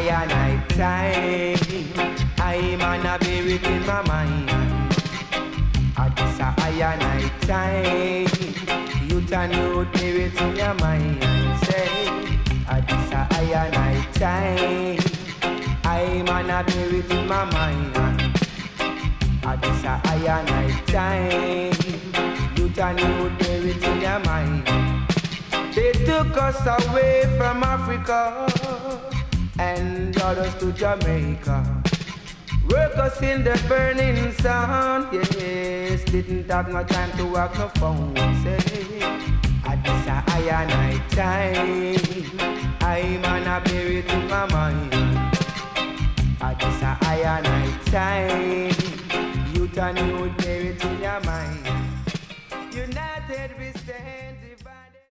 iron night time. I man a bear it in my mind. This a iron night time. Youth and youth bear it in your mind. Say, this a iron night time. I man a bear it in my mind. This a iron night time. Youth and youth bear it in your mind. They took us away from Africa and brought us to Jamaica. Work us in the burning sun, yes. Didn't have no time to work no phone, say. This a iron night time. I man a bear it in my mind. This a iron night time. Youth and youth bear it in your mind.